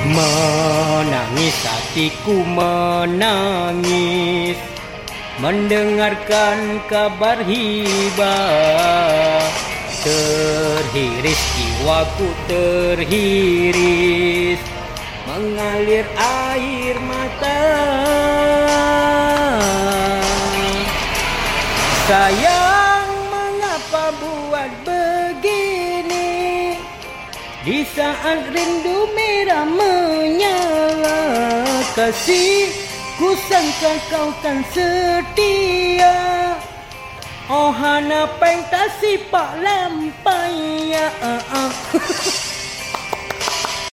Menangis hatiku menangis mendengarkan kabar hibah. Terhiris jiwaku terhiris, mengalir air mata. Sayang, mengapa buat begini? Di saat rindu merah menyala, kasih ku sangka kau kan setia. Oh hana peng tak sipak lampai ya.